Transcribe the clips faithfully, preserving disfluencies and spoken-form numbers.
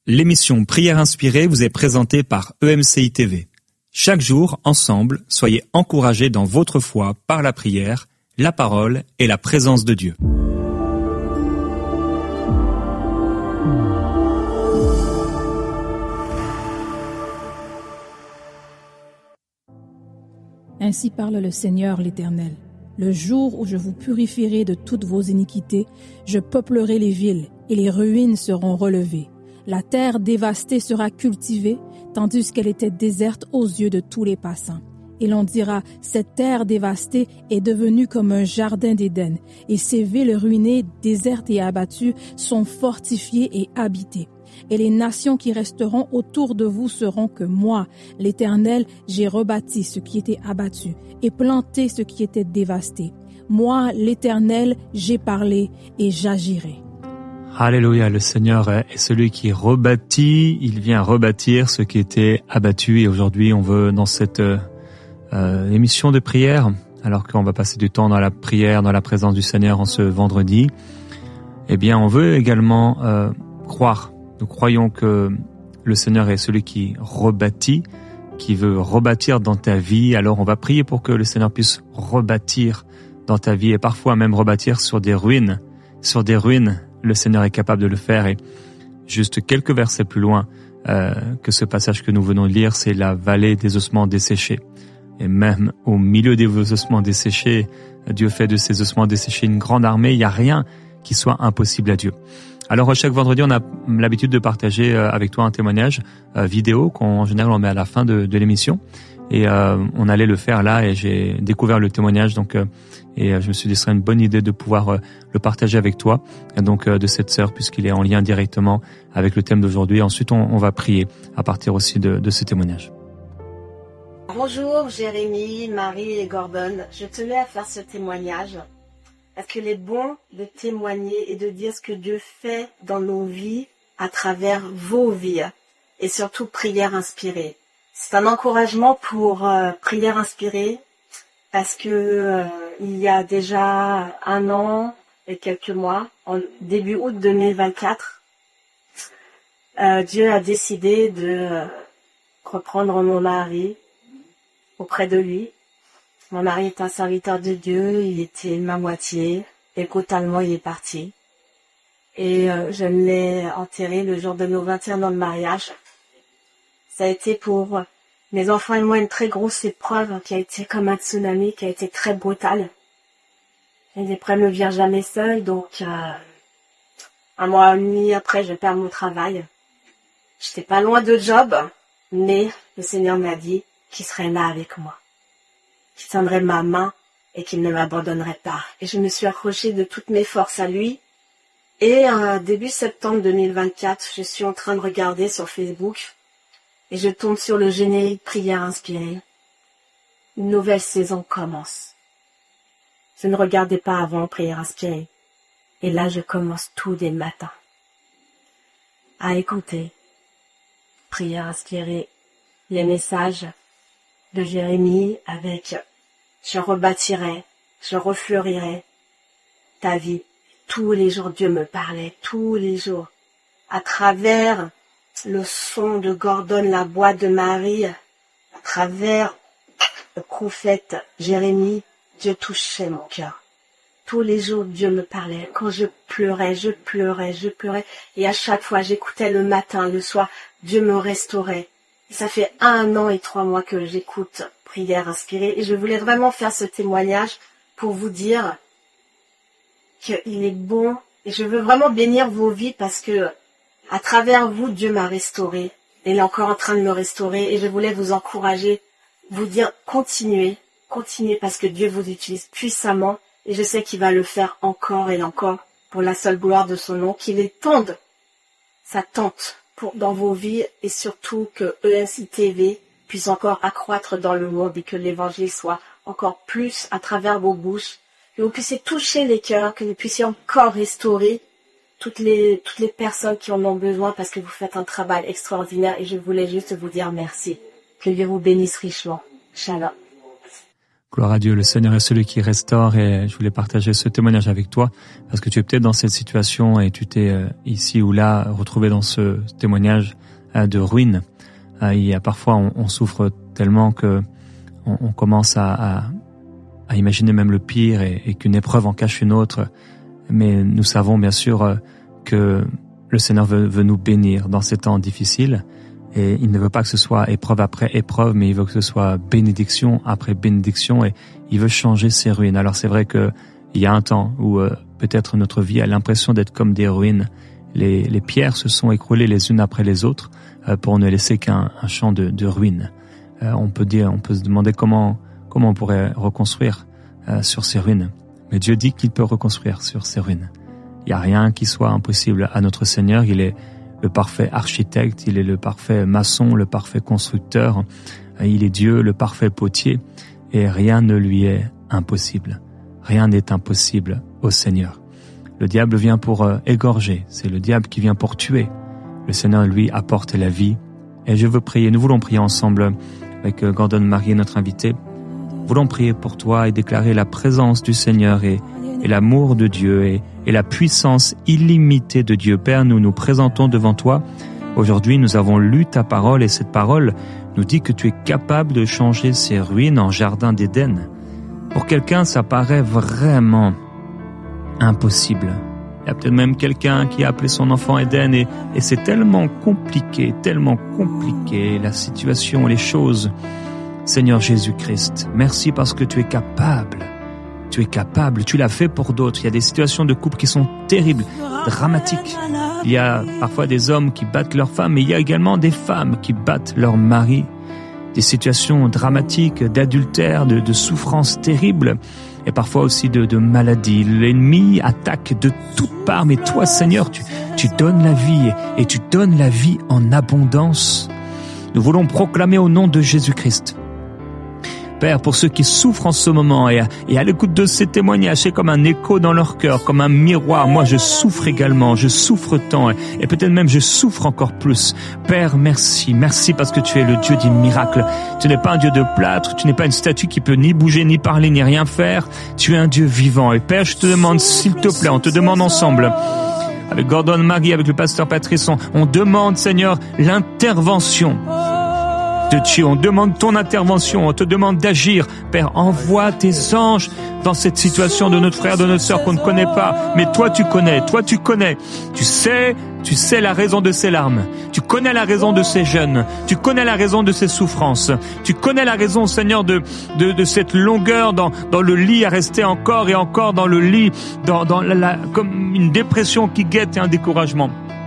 L'émission Prière inspirée vous est présentée par E M C I T V. Chaque jour, ensemble, soyez encouragés dans votre foi par la prière, la parole et la présence de Dieu. Ainsi parle le Seigneur l'Éternel. Le jour où je vous purifierai de toutes vos iniquités, je peuplerai les villes et les ruines seront relevées. La terre dévastée sera cultivée, tandis qu'elle était déserte aux yeux de tous les passants. Et l'on dira, cette terre dévastée est devenue comme un jardin d'Éden, et ces villes ruinées, désertes et abattues, sont fortifiées et habitées. Et les nations qui resteront autour de vous seront que moi, l'Éternel, j'ai rebâti ce qui était abattu et planté ce qui était dévasté. Moi, l'Éternel, j'ai parlé et j'agirai. Alléluia, le Seigneur est celui qui rebâtit, il vient rebâtir ce qui était abattu. Et aujourd'hui, on veut, dans cette euh, émission de prière, alors qu'on va passer du temps dans la prière, dans la présence du Seigneur en ce vendredi, eh bien, on veut également euh, croire. Nous croyons que le Seigneur est celui qui rebâtit, qui veut rebâtir dans ta vie. Alors on va prier pour que le Seigneur puisse rebâtir dans ta vie et parfois même rebâtir sur des ruines. Sur des ruines, le Seigneur est capable de le faire. Et juste quelques versets plus loin euh, que ce passage que nous venons de lire, c'est la vallée des ossements desséchés. Et même au milieu des ossements desséchés, Dieu fait de ces ossements desséchés une grande armée. Il n'y a rien qui soit impossible à Dieu. Alors chaque vendredi, on a l'habitude de partager avec toi un témoignage euh, vidéo qu'en général on met à la fin de, de l'émission. Et euh, on allait le faire là et j'ai découvert le témoignage. Donc euh, et je me suis dit ce serait une bonne idée de pouvoir euh, le partager avec toi. Et donc euh, de cette sœur puisqu'il est en lien directement avec le thème d'aujourd'hui. Ensuite, on, on va prier à partir aussi de, de ce témoignage. Bonjour Jérémy, Marie et Gordon. Je tenais à faire ce témoignage. Parce qu'il est bon de témoigner et de dire ce que Dieu fait dans nos vies à travers vos vies et surtout prière inspirée. C'est un encouragement pour euh, prière inspirée parce que euh, il y a déjà un an et quelques mois, en début août deux mille vingt-quatre, euh, Dieu a décidé de euh, reprendre mon mari auprès de lui. Mon mari est un serviteur de Dieu, il était ma moitié, et brutalement il est parti. Et euh, je l'ai enterré le jour de nos vingt et un ans de mariage. Ça a été pour mes enfants et moi une très grosse épreuve qui a été comme un tsunami, qui a été très brutale. Et les prêts ne me virent jamais seule, donc euh, un mois et demi après je perds mon travail. J'étais pas loin de job, mais le Seigneur m'a dit qu'il serait là avec moi, qu'il tiendrait ma main et qu'il ne m'abandonnerait pas. Et je me suis accrochée de toutes mes forces à lui. Et euh, début septembre deux mille vingt-quatre, je suis en train de regarder sur Facebook et je tombe sur le générique Prière inspirée. Une nouvelle saison commence. Je ne regardais pas avant Prière inspirée. Et là, je commence tous les matins à écouter Prière inspirée, les messages de Jérémie avec « Je rebâtirai, je refleurirai ta vie ». Tous les jours, Dieu me parlait, tous les jours. À travers le son de Gordon, la boîte de Marie, à travers le prophète Jérémie, Dieu touchait mon cœur. Tous les jours, Dieu me parlait. Quand je pleurais, je pleurais, je pleurais. Et à chaque fois, j'écoutais le matin, le soir, Dieu me restaurait. Et ça fait un an et trois mois que j'écoute Prière inspirée. Et je voulais vraiment faire ce témoignage pour vous dire qu'il est bon. Et je veux vraiment bénir vos vies parce que à travers vous, Dieu m'a restauré. Il est encore en train de me restaurer. Et je voulais vous encourager, vous dire continuez, continuez parce que Dieu vous utilise puissamment. Et je sais qu'il va le faire encore et encore pour la seule gloire de son nom, qu'il étende sa tente pour, dans vos vies et surtout que E M C I T V puisse encore accroître dans le monde et que l'évangile soit encore plus à travers vos bouches, que vous puissiez toucher les cœurs, que vous puissiez encore restaurer toutes les, toutes les personnes qui en ont besoin parce que vous faites un travail extraordinaire et je voulais juste vous dire merci. Que Dieu vous bénisse richement. Shalom. Gloire à Dieu, le Seigneur est celui qui restaure et je voulais partager ce témoignage avec toi parce que tu es peut-être dans cette situation et tu t'es euh, ici ou là retrouvé dans ce témoignage euh, de ruine. Euh, il y a parfois on, on souffre tellement que on, on commence à, à, à imaginer même le pire et, et qu'une épreuve en cache une autre. Mais nous savons bien sûr euh, que le Seigneur veut, veut nous bénir dans ces temps difficiles. Et il ne veut pas que ce soit épreuve après épreuve, mais il veut que ce soit bénédiction après bénédiction et il veut changer ces ruines. Alors c'est vrai que il y a un temps où euh, peut-être notre vie a l'impression d'être comme des ruines. Les, les pierres se sont écroulées les unes après les autres euh, pour ne laisser qu'un un champ de, de ruines. Euh, on peut dire, on peut se demander comment comment on pourrait reconstruire euh, sur ces ruines. Mais Dieu dit qu'il peut reconstruire sur ces ruines. Il n'y a rien qui soit impossible à notre Seigneur. Il est le parfait architecte, il est le parfait maçon, le parfait constructeur, il est Dieu, le parfait potier, et rien ne lui est impossible. Rien n'est impossible au Seigneur. Le diable vient pour euh, égorger, c'est le diable qui vient pour tuer. Le Seigneur, lui, apporte la vie. Et je veux prier, nous voulons prier ensemble avec euh, Gordon Marie, notre invité. Nous voulons prier pour toi et déclarer la présence du Seigneur et et l'amour de Dieu et, et la puissance illimitée de Dieu. Père, nous nous présentons devant toi. Aujourd'hui, nous avons lu ta parole et cette parole nous dit que tu es capable de changer ces ruines en jardin d'Éden. Pour quelqu'un, ça paraît vraiment impossible. Il y a peut-être même quelqu'un qui a appelé son enfant Éden et, et c'est tellement compliqué, tellement compliqué, la situation, les choses. Seigneur Jésus-Christ, merci parce que tu es capable. Tu es capable, tu l'as fait pour d'autres. Il y a des situations de couple qui sont terribles, dramatiques. Il y a parfois des hommes qui battent leurs femmes, mais il y a également des femmes qui battent leurs maris. Des situations dramatiques d'adultère, de, de souffrances terribles, et parfois aussi de, de maladies. L'ennemi attaque de toutes parts, mais toi, Seigneur, tu, tu donnes la vie, et, et tu donnes la vie en abondance. Nous voulons proclamer au nom de Jésus-Christ. Père, pour ceux qui souffrent en ce moment et à, et à l'écoute de ces témoignages, c'est comme un écho dans leur cœur, comme un miroir. Moi, je souffre également, je souffre tant et, et peut-être même je souffre encore plus. Père, merci, merci parce que tu es le Dieu des miracles. Tu n'es pas un Dieu de plâtre, tu n'es pas une statue qui peut ni bouger, ni parler, ni rien faire. Tu es un Dieu vivant. Et Père, je te demande, s'il te plaît, on te demande ensemble, avec Gordon Marie, avec le pasteur Patrice, on, on demande, Seigneur, l'intervention de Dieu. On demande ton intervention, on te demande d'agir. Père, envoie tes anges dans cette situation de notre frère, de notre sœur qu'on ne connaît pas. Mais toi, tu connais, toi, tu connais. Tu sais, tu sais la raison de ses larmes. Tu connais la raison de ses jeûnes. Tu connais la raison de ses souffrances. Tu connais la raison, Seigneur, de, de, de cette longueur dans, dans le lit à rester encore et encore dans le lit, dans, dans la, la, comme une dépression qui guette et un découragement.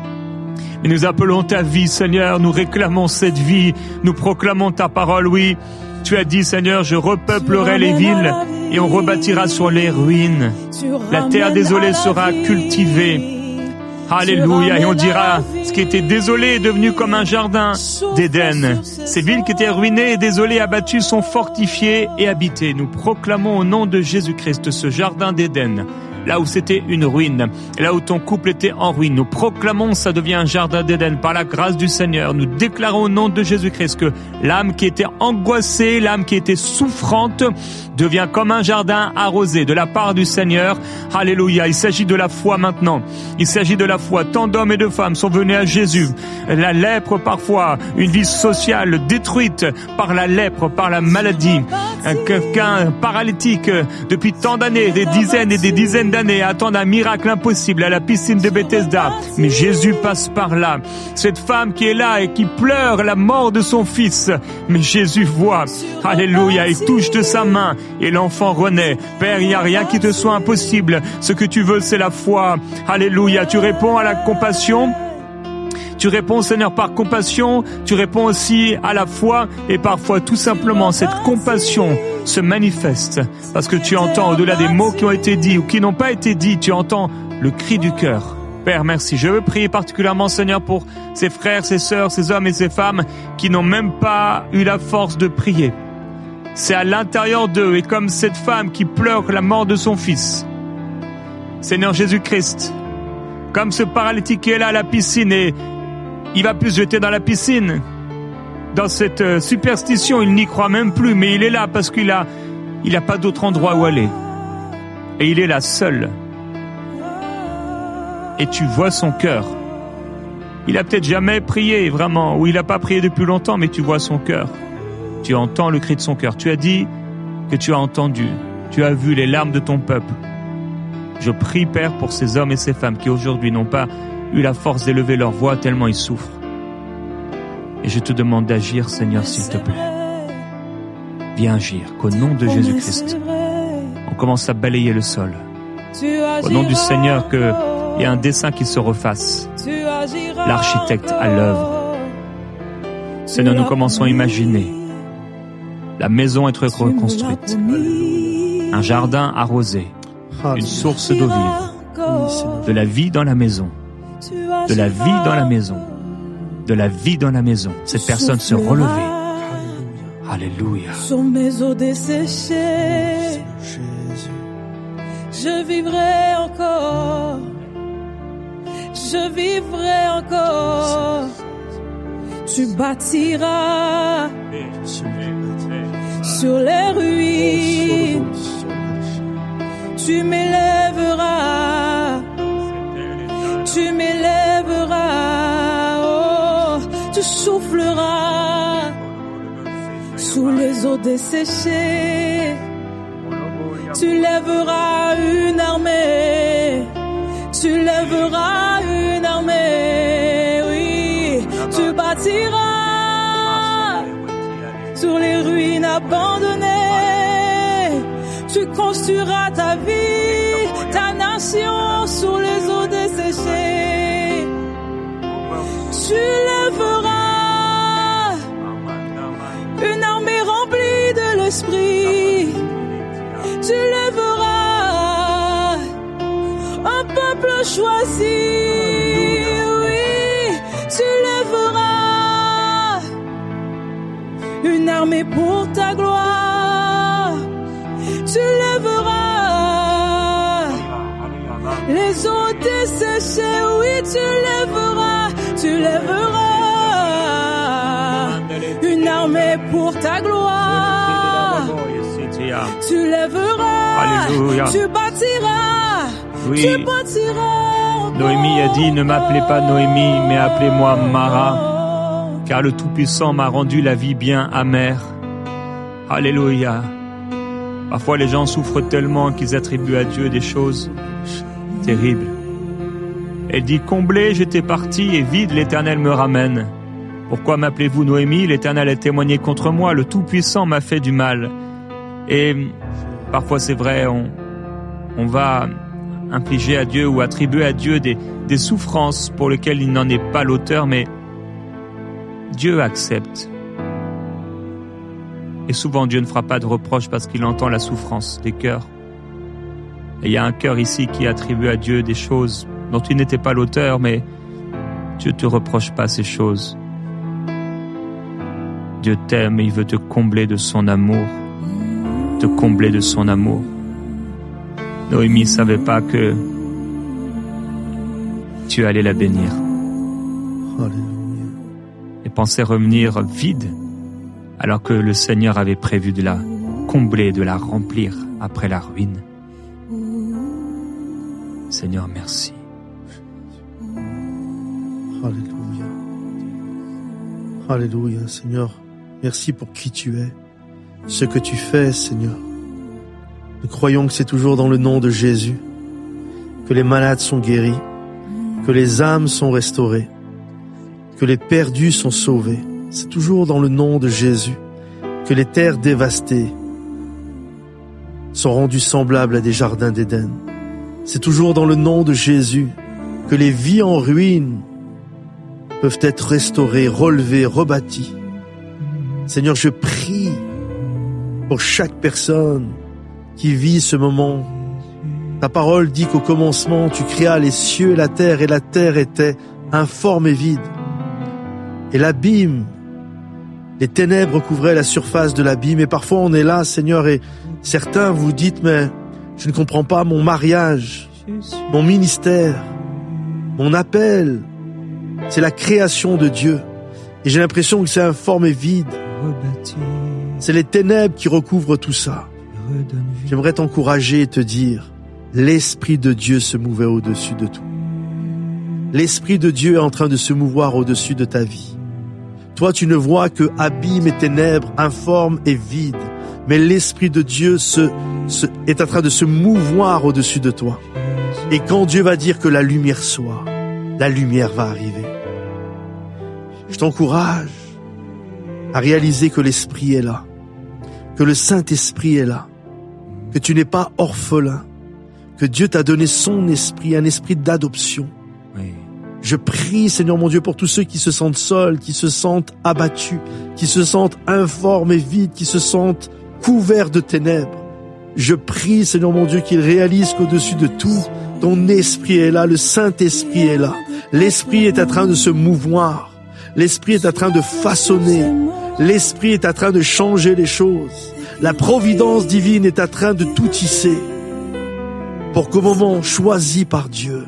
Et nous appelons ta vie, Seigneur, nous réclamons cette vie, nous proclamons ta parole, oui. Tu as dit, Seigneur, je repeuplerai les villes et on rebâtira sur les ruines. La terre désolée sera cultivée. Alléluia. Et on dira, ce qui était désolé est devenu comme un jardin d'Éden. Ces villes qui étaient ruinées et désolées, abattues, sont fortifiées et habitées. Nous proclamons au nom de Jésus-Christ ce jardin d'Éden. Là où c'était une ruine, là où ton couple était en ruine, nous proclamons ça devient un jardin d'Éden par la grâce du Seigneur. Nous déclarons au nom de Jésus-Christ que l'âme qui était angoissée, l'âme qui était souffrante, devient comme un jardin arrosé de la part du Seigneur. Alléluia. Il s'agit de la foi maintenant. Il s'agit de la foi. Tant d'hommes et de femmes sont venus à Jésus. La lèpre parfois, une vie sociale détruite par la lèpre, par la maladie. Un, quelqu'un paralytique depuis tant d'années, des dizaines et des dizaines d'années, à attendre un miracle impossible à la piscine de Bethesda. Mais Jésus passe par là. Cette femme qui est là et qui pleure la mort de son fils. Mais Jésus voit. Alléluia. Il touche de sa main et l'enfant renaît. Père, il n'y a rien qui te soit impossible. Ce que tu veux, c'est la foi. Alléluia. Tu réponds à la compassion. Tu réponds, Seigneur, par compassion. Tu réponds aussi à la foi. Et parfois, tout simplement, cette compassion se manifeste parce que tu entends au-delà des mots qui ont été dits ou qui n'ont pas été dits, tu entends le cri du cœur. Père, merci. Je veux prier particulièrement, Seigneur, pour ces frères, ces sœurs, ces hommes et ces femmes qui n'ont même pas eu la force de prier. C'est à l'intérieur d'eux, et comme cette femme qui pleure la mort de son fils. Seigneur Jésus-Christ, comme ce paralytique qui est là à la piscine et il va plus se jeter dans la piscine. Dans cette superstition, il n'y croit même plus, mais il est là parce qu'il a, Il n'a pas d'autre endroit où aller. Et il est là seul. Et tu vois son cœur. Il a peut-être jamais prié vraiment, ou il n'a pas prié depuis longtemps, mais tu vois son cœur. Tu entends le cri de son cœur. Tu as dit que tu as entendu. Tu as vu les larmes de ton peuple. Je prie, Père, pour ces hommes et ces femmes qui aujourd'hui n'ont pas eu la force d'élever leur voix tellement ils souffrent. Et je te demande d'agir, Seigneur, s'il te plaît. Viens agir, qu'au nom de Jésus-Christ, on commence à balayer le sol. Au nom du Seigneur, qu'il y ait un dessein qui se refasse. L'architecte à l'œuvre. Seigneur, nous commençons à imaginer la maison être reconstruite, un jardin arrosé, une source d'eau vive, de la vie dans la maison, de la vie dans la maison, de la vie dans la maison. Cette personne se relever. Alléluia. Sur mes eaux desséchées, je vivrai encore, je vivrai encore. Tu bâtiras sur les ruines, tu m'élèveras, tu m'élèveras, oh, tu souffleras sous les eaux desséchées, tu lèveras une armée, tu lèveras une armée, oui, tu bâtiras sur les ruines abandonnées, tu construiras ta vie, ta nation sur les eaux desséchées, tu lèveras une armée remplie de l'esprit, tu lèveras un peuple choisi, oui, tu lèveras une armée pour ta gloire, tu lèveras les eaux desséchées, oui, tu lèveras, tu lèveras une armée pour ta gloire, tu lèveras, Alléluia. Tu bâtiras, oui. Tu bâtiras. Noémie a dit, ne m'appelez pas Noémie, mais appelez-moi Mara, car le Tout-Puissant m'a rendu la vie bien amère. Alléluia. Parfois les gens souffrent tellement qu'ils attribuent à Dieu des choses terribles. Elle dit, comblé, j'étais parti et vide, l'Éternel me ramène. Pourquoi m'appelez-vous Noémie? L'Éternel a témoigné contre moi, le Tout-Puissant m'a fait du mal. Et parfois c'est vrai, on, on va infliger à Dieu ou attribuer à Dieu des, des souffrances pour lesquelles il n'en est pas l'auteur, mais Dieu accepte. Et souvent Dieu ne fera pas de reproche parce qu'il entend la souffrance des cœurs. Et il y a un cœur ici qui attribue à Dieu des choses dont il n'était pas l'auteur, mais Dieu ne te reproche pas ces choses. Dieu t'aime et il veut te combler de son amour. Te combler de son amour. Noémie ne savait pas que tu allais la bénir. Alléluia. Et pensait revenir vide, alors que le Seigneur avait prévu de la combler, de la remplir après la ruine. Seigneur, merci. Alléluia. Alléluia, Seigneur. Merci pour qui tu es, ce que tu fais, Seigneur. Nous croyons que c'est toujours dans le nom de Jésus que les malades sont guéris, que les âmes sont restaurées, que les perdus sont sauvés. C'est toujours dans le nom de Jésus que les terres dévastées sont rendues semblables à des jardins d'Éden. C'est toujours dans le nom de Jésus que les vies en ruine peuvent être restaurées, relevées, rebâties. Seigneur, je prie pour chaque personne qui vit ce moment. Ta parole dit qu'au commencement, tu créas les cieux et la terre, et la terre était informe et vide. Et l'abîme, les ténèbres couvraient la surface de l'abîme. Et parfois on est là, Seigneur, et certains vous dites, mais je ne comprends pas mon mariage, mon ministère, mon appel. C'est la création de Dieu. Et j'ai l'impression que c'est informe et vide. C'est les ténèbres qui recouvrent tout ça. J'aimerais t'encourager et te dire, l'Esprit de Dieu se mouvait au-dessus de tout. L'Esprit de Dieu est en train de se mouvoir au-dessus de ta vie. Toi, tu ne vois que abîme et ténèbres, informe et vide. Mais l'Esprit de Dieu se, se, est en train de se mouvoir au-dessus de toi. Et quand Dieu va dire que la lumière soit, la lumière va arriver. Je t'encourage à réaliser que l'Esprit est là, que le Saint-Esprit est là, que tu n'es pas orphelin, que Dieu t'a donné son esprit, un esprit d'adoption. Oui. Je prie, Seigneur mon Dieu, pour tous ceux qui se sentent seuls, qui se sentent abattus, qui se sentent informes et vides, qui se sentent couverts de ténèbres. Je prie, Seigneur mon Dieu, qu'ils réalisent qu'au-dessus de tout, ton esprit est là, le Saint-Esprit est là. L'esprit est en train de se mouvoir. L'esprit est en train de façonner. L'esprit est en train de changer les choses. La providence divine est en train de tout tisser. Pour qu'au moment choisi par Dieu,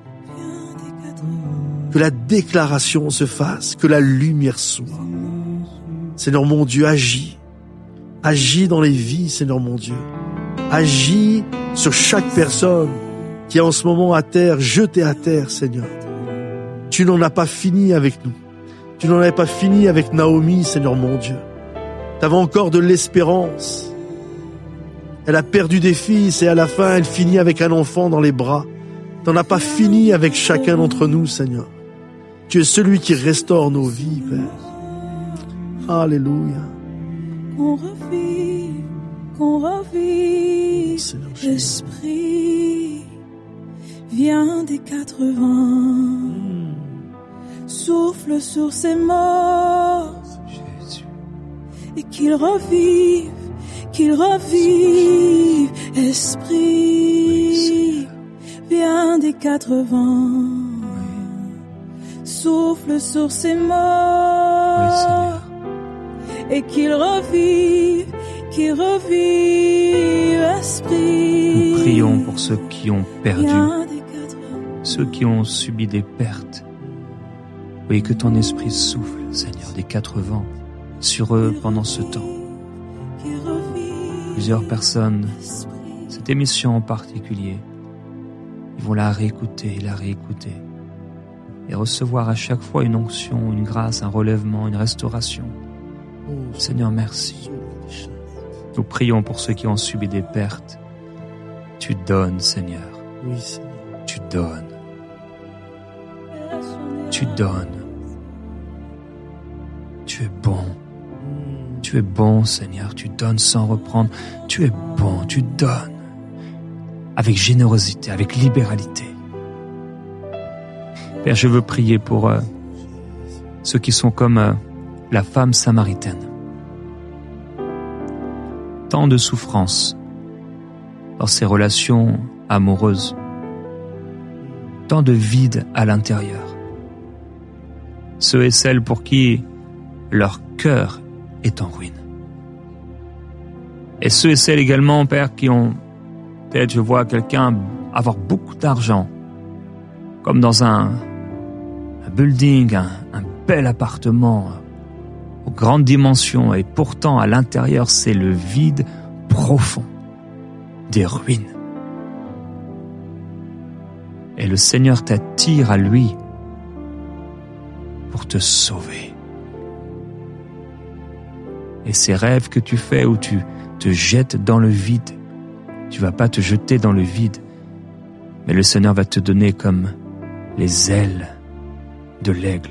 que la déclaration se fasse, que la lumière soit. Seigneur mon Dieu, agis. Agis dans les vies, Seigneur mon Dieu. Agis sur chaque personne qui est en ce moment à terre, jetée à terre, Seigneur. Tu n'en as pas fini avec nous. Tu n'en avais pas fini avec Naomi, Seigneur mon Dieu. Tu avais encore de l'espérance. Elle a perdu des fils et à la fin, elle finit avec un enfant dans les bras. Tu n'en as pas fini avec chacun d'entre nous, Seigneur. Tu es celui qui restaure nos vies, Père. Alléluia. Qu'on revive, qu'on revive, oh, l'Esprit vient des quatre vents, mmh. souffle sur ces morts, Jésus. Et qu'il revive, qu'il revive, Esprit oui, vient des quatre vents, oui. souffle sur ces morts. Oui, Seigneur. Et qu'il revive, qu'il revive, Esprit. Nous prions pour ceux qui ont perdu, ceux qui ont subi des pertes. Oui, que ton esprit souffle, Seigneur, des quatre vents sur eux pendant ce temps. Plusieurs personnes, cette émission en particulier, ils vont la réécouter, la réécouter et recevoir à chaque fois une onction, une grâce, un relèvement, une restauration. Seigneur, merci. Nous prions pour ceux qui ont subi des pertes. Tu donnes, Seigneur. Oui, Seigneur. Tu donnes. Tu donnes. Tu es bon. Tu es bon, Seigneur. Tu donnes sans reprendre. Tu es bon. Tu donnes. Avec générosité, avec libéralité. Père, je veux prier pour euh, ceux qui sont comme euh, la femme samaritaine. Tant de souffrances dans ses relations amoureuses, tant de vide à l'intérieur. Ceux et celles pour qui leur cœur est en ruine. Et ceux et celles également, Père, qui ont, peut-être je vois quelqu'un avoir beaucoup d'argent, comme dans un, un building, un, un bel appartement, aux grandes dimensions, et pourtant à l'intérieur c'est le vide profond, des ruines. Et le Seigneur t'attire à lui pour te sauver. Et ces rêves que tu fais où tu te jettes dans le vide, tu vas pas te jeter dans le vide, mais le Seigneur va te donner comme les ailes de l'aigle,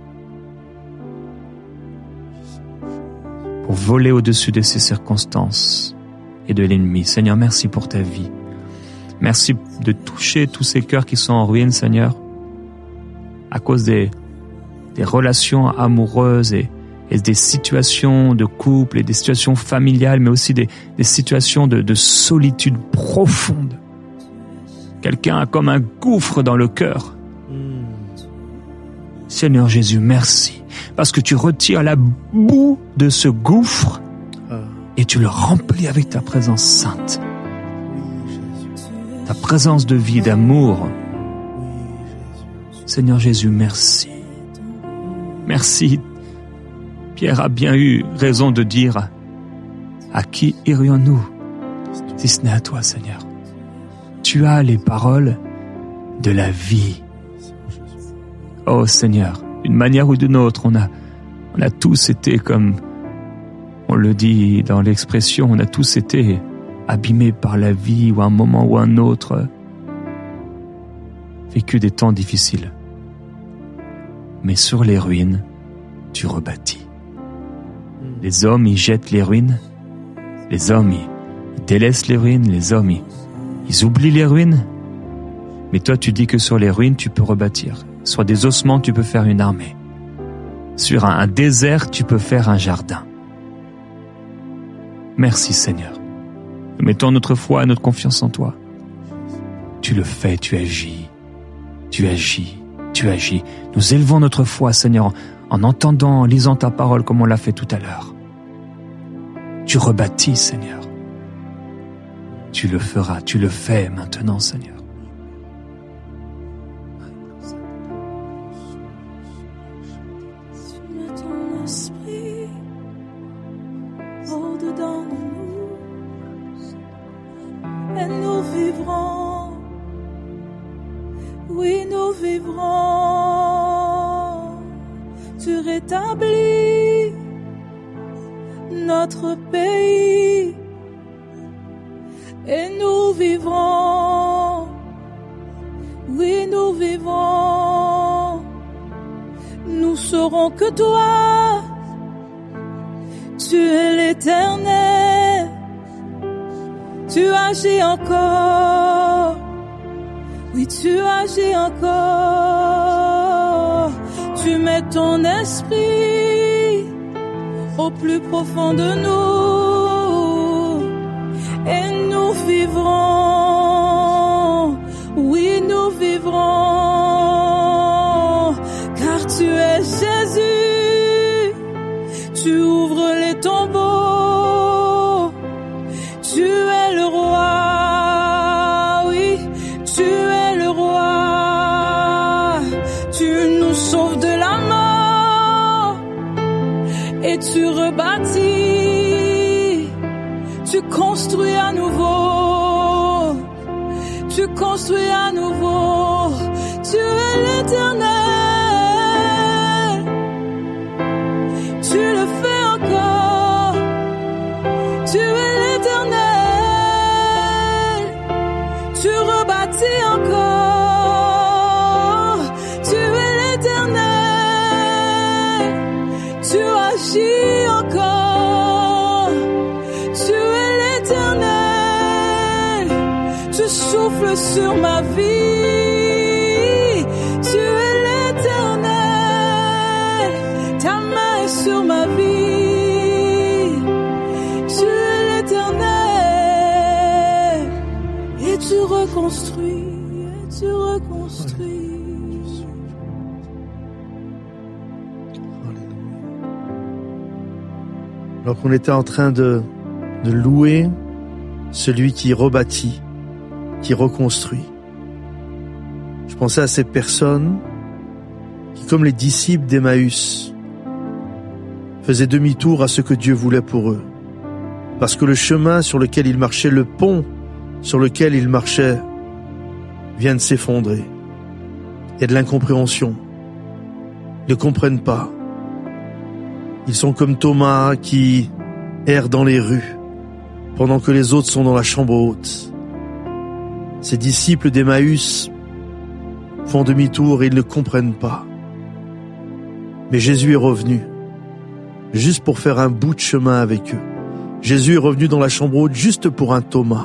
pour voler au-dessus de ces circonstances et de l'ennemi. Seigneur, merci pour ta vie. Merci de toucher tous ces cœurs qui sont en ruine, Seigneur, à cause des, des relations amoureuses et, et des situations de couple et des situations familiales, mais aussi des, des situations de, de solitude profonde. Quelqu'un a comme un gouffre dans le cœur. Seigneur Jésus, merci, parce que tu retires la boue de ce gouffre et tu le remplis avec ta présence sainte. Ta présence de vie, d'amour. Seigneur Jésus, merci. Merci. Pierre a bien eu raison de dire, à qui irions-nous si ce n'est à toi, Seigneur. Tu as les paroles de la vie. Oh Seigneur, d'une manière ou d'une autre, on a, on a tous été comme, on le dit dans l'expression, on a tous été abîmés par la vie ou à un moment ou un autre, vécu des temps difficiles. Mais sur les ruines, tu rebâtis. Les hommes, ils jettent les ruines. Les hommes, ils, ils délaissent les ruines. Les hommes, ils, ils oublient les ruines. Mais toi, tu dis que sur les ruines, tu peux rebâtir. Sur des ossements, tu peux faire une armée. Sur un, un désert, tu peux faire un jardin. Merci Seigneur. Nous mettons notre foi et notre confiance en toi. Tu le fais, tu agis. Tu agis, tu agis. Nous élevons notre foi, Seigneur, en, en entendant, en lisant ta parole comme on l'a fait tout à l'heure. Tu rebâtis, Seigneur. Tu le feras, tu le fais maintenant, Seigneur. Tu mets ton esprit au-dedans de nous et nous vivrons. Oui, nous vivrons. Tu rétablis notre pays et nous vivrons. Oui, nous vivrons. Nous saurons que toi, tu es l'Éternel. Tu agis encore. Oui, tu agis encore. Tu mets ton esprit au plus profond de nous et nous vivrons. Oui, nous vivrons. Car tu es Jésus. Tu ouvres les tombeaux. Tu es le roi. Tu es le roi, tu nous sauves de la mort et tu rebâtis, tu construis à nouveau, tu construis à nouveau, tu es l'Éternel, tu le fais encore, tu es l'Éternel, tu rebâtis encore, tu es l'Éternel, tu agis encore, tu es l'Éternel, tu souffles sur ma vie, tu es l'Éternel, ta main est sur ma vie, tu es l'Éternel, et tu reconstruis, et tu reconstruis. Alors qu'on était en train de, de louer celui qui rebâtit, qui reconstruit, je pensais à ces personnes qui, comme les disciples d'Emmaüs, faisaient demi-tour à ce que Dieu voulait pour eux. Parce que le chemin sur lequel ils marchaient, le pont sur lequel ils marchaient, vient de s'effondrer. Il y a de l'incompréhension. Ils ne comprennent pas. Ils sont comme Thomas qui erre dans les rues, pendant que les autres sont dans la chambre haute. Ces disciples d'Emmaüs font demi-tour et ils ne comprennent pas. Mais Jésus est revenu, juste pour faire un bout de chemin avec eux. Jésus est revenu dans la chambre haute juste pour un Thomas.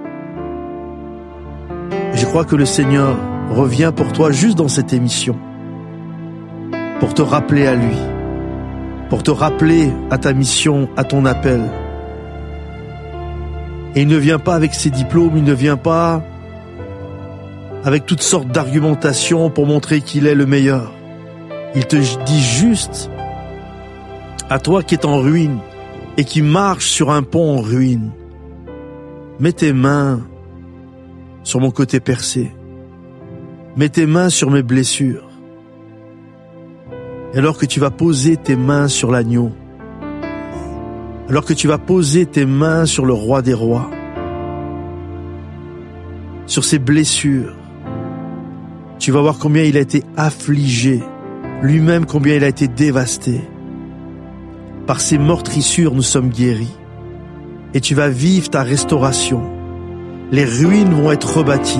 Et je crois que le Seigneur revient pour toi juste dans cette émission, pour te rappeler à lui, pour te rappeler à ta mission, à ton appel. Et il ne vient pas avec ses diplômes, il ne vient pas avec toutes sortes d'argumentations pour montrer qu'il est le meilleur. Il te dit juste, à toi qui es en ruine et qui marche sur un pont en ruine, mets tes mains sur mon côté percé, mets tes mains sur mes blessures. Et alors que tu vas poser tes mains sur l'agneau, alors que tu vas poser tes mains sur le roi des rois, sur ses blessures. Tu vas voir combien il a été affligé, lui-même combien il a été dévasté. Par ses meurtrissures, nous sommes guéris. Et tu vas vivre ta restauration. Les ruines vont être rebâties.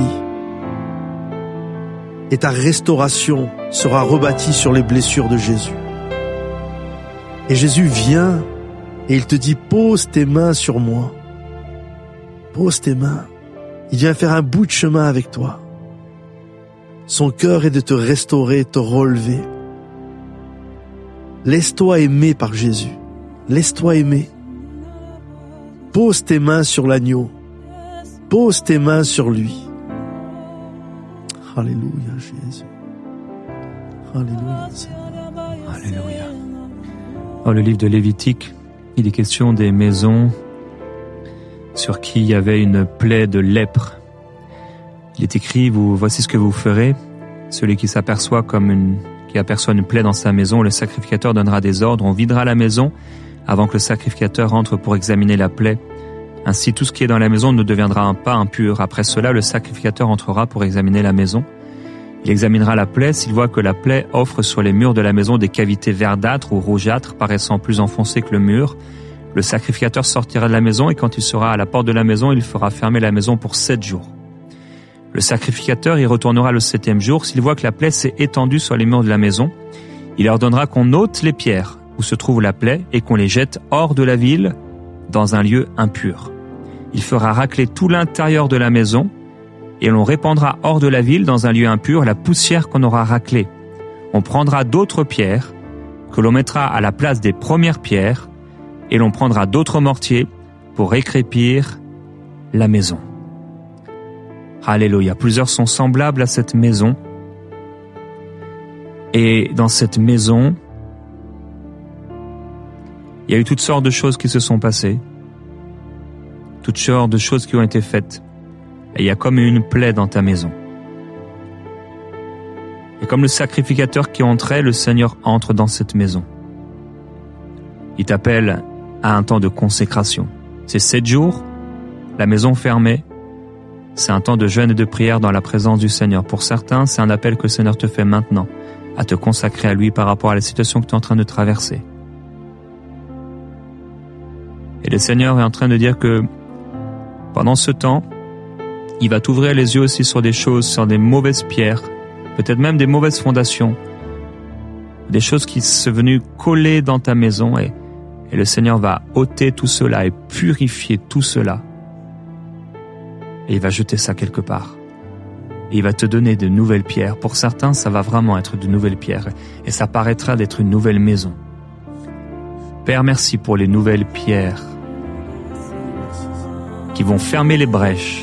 Et ta restauration sera rebâtie sur les blessures de Jésus. Et Jésus vient et il te dit, pose tes mains sur moi. Pose tes mains. Il vient faire un bout de chemin avec toi. Son cœur est de te restaurer, te relever. Laisse-toi aimer par Jésus. Laisse-toi aimer. Pose tes mains sur l'agneau. Pose tes mains sur lui. Alléluia, Jésus. Alléluia, Seigneur. Alléluia. Dans le livre de Lévitique, il est question des maisons sur qui il y avait une plaie de lèpre. Il est écrit, vous, voici ce que vous ferez. Celui qui s'aperçoit comme une, qui aperçoit une plaie dans sa maison, le sacrificateur donnera des ordres, on videra la maison avant que le sacrificateur entre pour examiner la plaie. Ainsi, tout ce qui est dans la maison ne deviendra pas impur. Après cela, le sacrificateur entrera pour examiner la maison. Il examinera la plaie. S'il voit que la plaie offre sur les murs de la maison des cavités verdâtres ou rougeâtres, paraissant plus enfoncées que le mur, le sacrificateur sortira de la maison et quand il sera à la porte de la maison, il fera fermer la maison pour sept jours. Le sacrificateur y retournera le septième jour. S'il voit que la plaie s'est étendue sur les murs de la maison, il ordonnera qu'on ôte les pierres où se trouve la plaie et qu'on les jette hors de la ville dans un lieu impur. Il fera racler tout l'intérieur de la maison et l'on répandra hors de la ville dans un lieu impur la poussière qu'on aura raclée. On prendra d'autres pierres que l'on mettra à la place des premières pierres et l'on prendra d'autres mortiers pour récrépir la maison. Alléluia. Plusieurs sont semblables à cette maison. Et dans cette maison, il y a eu toutes sortes de choses qui se sont passées. Toutes sortes de choses qui ont été faites. Et il y a comme une plaie dans ta maison. Et comme le sacrificateur qui entrait, le Seigneur entre dans cette maison. Il t'appelle à un temps de consécration. C'est sept jours, la maison fermée. C'est un temps de jeûne et de prière dans la présence du Seigneur. Pour certains, c'est un appel que le Seigneur te fait maintenant, à te consacrer à lui par rapport à la situation que tu es en train de traverser. Et le Seigneur est en train de dire que pendant ce temps, il va t'ouvrir les yeux aussi sur des choses, sur des mauvaises pierres, peut-être même des mauvaises fondations, des choses qui sont venues coller dans ta maison et, et le Seigneur va ôter tout cela et purifier tout cela. Et il va jeter ça quelque part. Et il va te donner de nouvelles pierres. Pour certains, ça va vraiment être de nouvelles pierres et ça paraîtra d'être une nouvelle maison. Père, merci pour les nouvelles pierres qui vont fermer les brèches,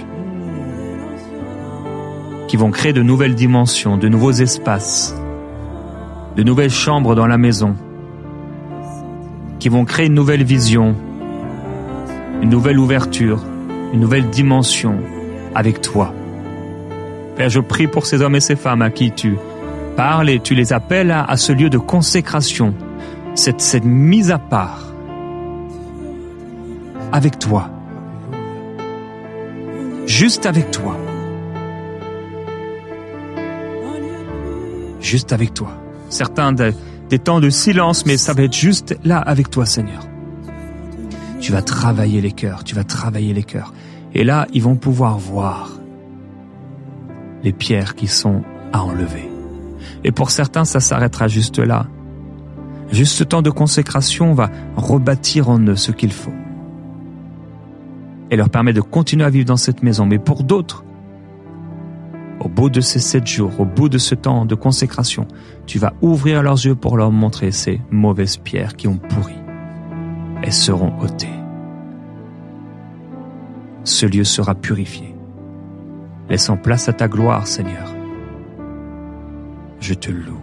qui vont créer de nouvelles dimensions, de nouveaux espaces, de nouvelles chambres dans la maison, qui vont créer une nouvelle vision, une nouvelle ouverture, une nouvelle dimension avec toi. Père, je prie pour ces hommes et ces femmes à qui tu parles et tu les appelles à, à ce lieu de consécration, cette, cette mise à part avec toi, juste avec toi. Juste avec toi. Certains de, des temps de silence, mais ça va être juste là avec toi, Seigneur. Tu vas travailler les cœurs, tu vas travailler les cœurs. Et là, ils vont pouvoir voir les pierres qui sont à enlever. Et pour certains, ça s'arrêtera juste là. Juste ce temps de consécration va rebâtir en eux ce qu'il faut. Et leur permet de continuer à vivre dans cette maison. Mais pour d'autres, au bout de ces sept jours, au bout de ce temps de consécration, tu vas ouvrir leurs yeux pour leur montrer ces mauvaises pierres qui ont pourri. Elles seront ôtées. Ce lieu sera purifié. Laissant place à ta gloire, Seigneur. Je te loue.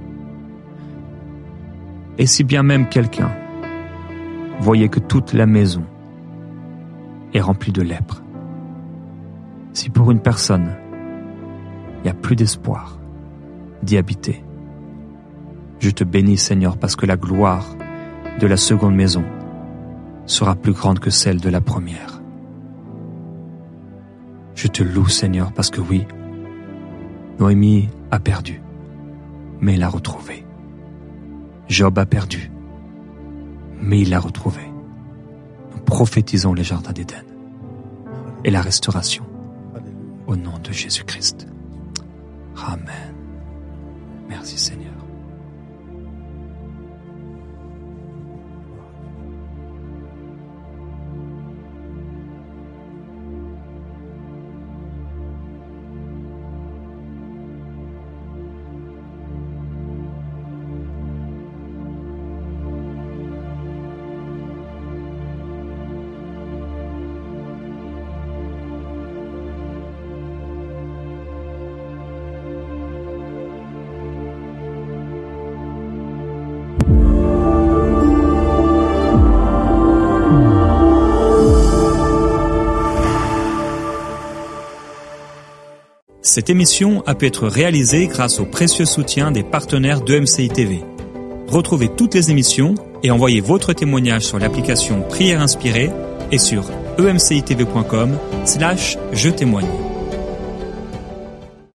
Et si bien même quelqu'un voyait que toute la maison est remplie de lèpre, si pour une personne il n'y a plus d'espoir d'y habiter, je te bénis, Seigneur, parce que la gloire de la seconde maison sera plus grande que celle de la première. Je te loue, Seigneur, parce que oui, Noémie a perdu, mais il a retrouvé. Job a perdu, mais il l'a retrouvé. Nous prophétisons les jardins d'Éden et la restauration au nom de Jésus-Christ. Amen. Merci Seigneur. Cette émission a pu être réalisée grâce au précieux soutien des partenaires d'E M C I T V. Retrouvez toutes les émissions et envoyez votre témoignage sur l'application Prière Inspirée et sur e m c i t v point com slash je témoigne.